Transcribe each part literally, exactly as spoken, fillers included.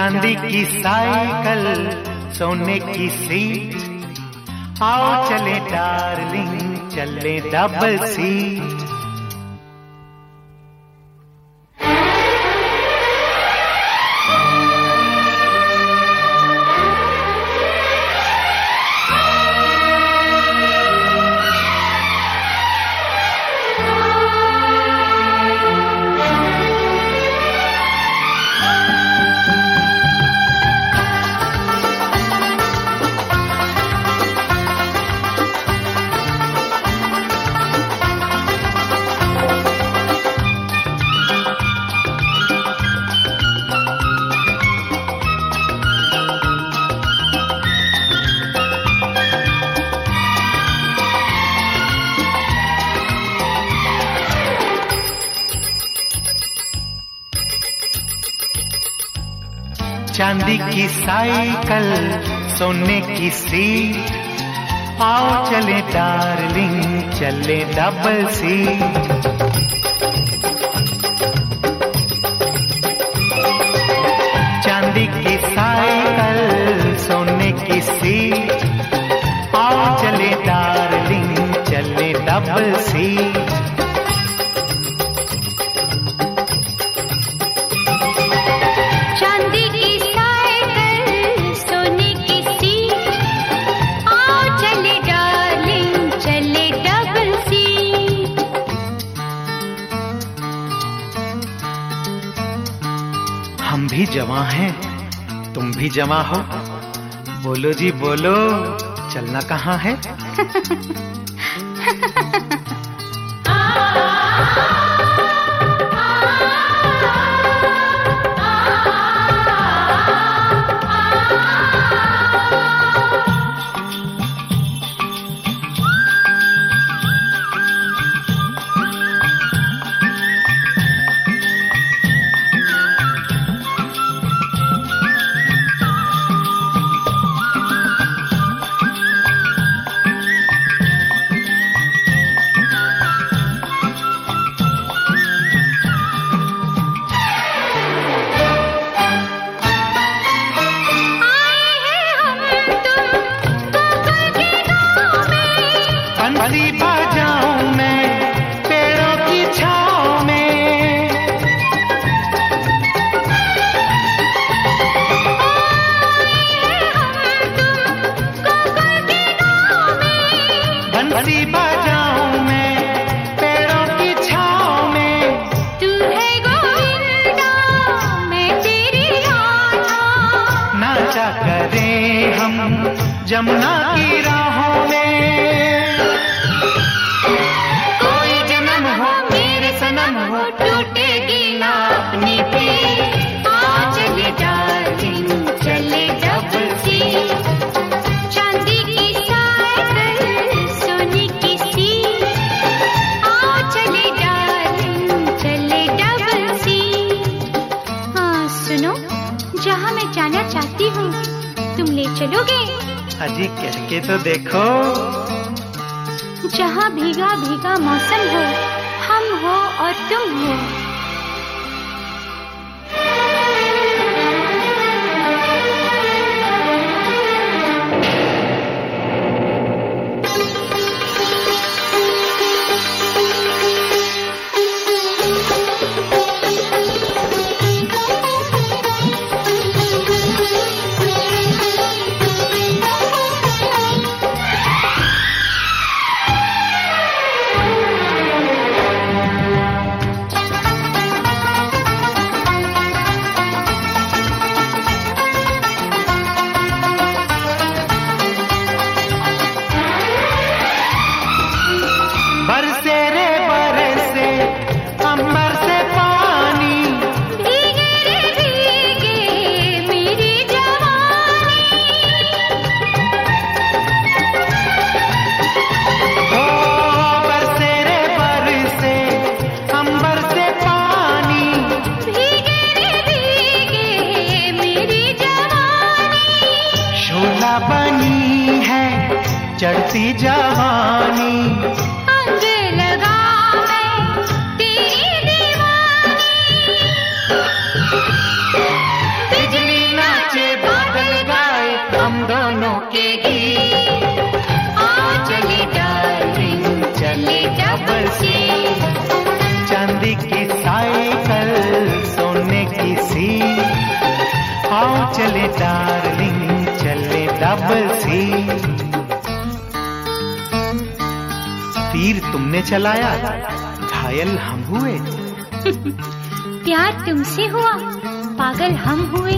चांदी की साइकिल सोने की सीट, आओ चले डार्लिंग चले डबल सीट। चांदी की साइकिल सोने की सीट, आओ चले डार्लिंग चले डबल सीट। चांदी की साइकिल सोने की सीट, आओ चले डार्लिंग चले डबल सीट। हम भी जवां हैं तुम भी जवां हो, बोलो जी बोलो चलना कहाँ है। बंसी बजाऊं मैं पेड़ों की छाँव में, बंसी बजाऊं मैं पेड़ों की छाँव में। तू है गोविंदा मैं तेरी राधा, नाचा करें हम जमुना की राहों में। टूटेगी ना अपनी भी, आ चले डार्लिंग चले डबल सीट। चांदी की साइकिल सोने की सीट, आ चले डार्लिंग चले डबल सीट। हाँ सुनो, जहाँ मैं जाना चाहती हूँ तुम ले चलोगे? अजी कह के तो देखो। जहाँ भीगा भीगा मौसम हो, हम हो और तुम हो। बरसे रे बरसे अंबर से पानी, भीगे रे भीगे मेरी जवानी। ओ बरसे रे बरसे अंबर से पानी, भीगे रे भीगे मेरी जवानी। शोला बनी है चढ़ती जवानी, अंग लगा मैं तेरी दीवानी। बिजली न डार्लिंग चले डबल सी। तीर तुमने चलाया, घायल हम हुए। प्यार तुमसे हुआ, पागल हम हुए।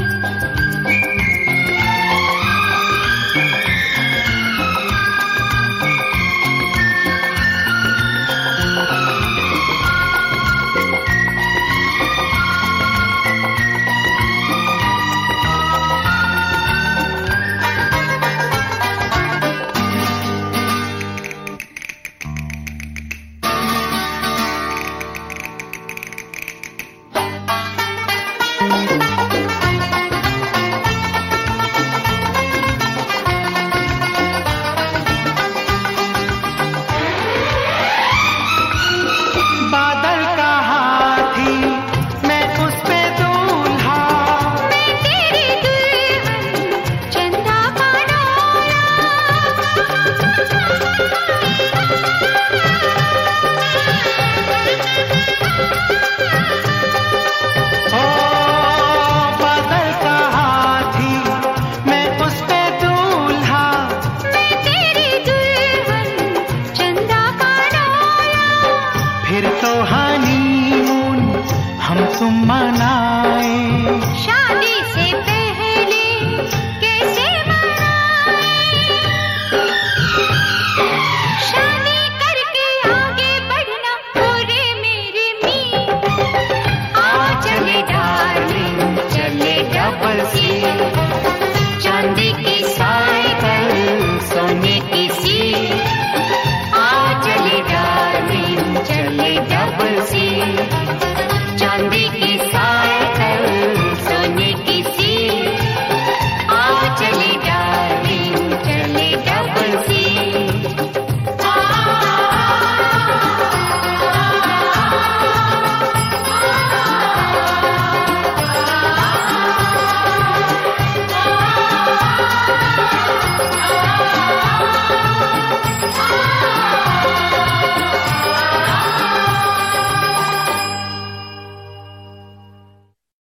तुम मनाए शादी से पहले कैसे मनाए, शादी करके आगे बढ़ना पूरे मेरे मी। आ चले डार्लिंग चले डबल सी।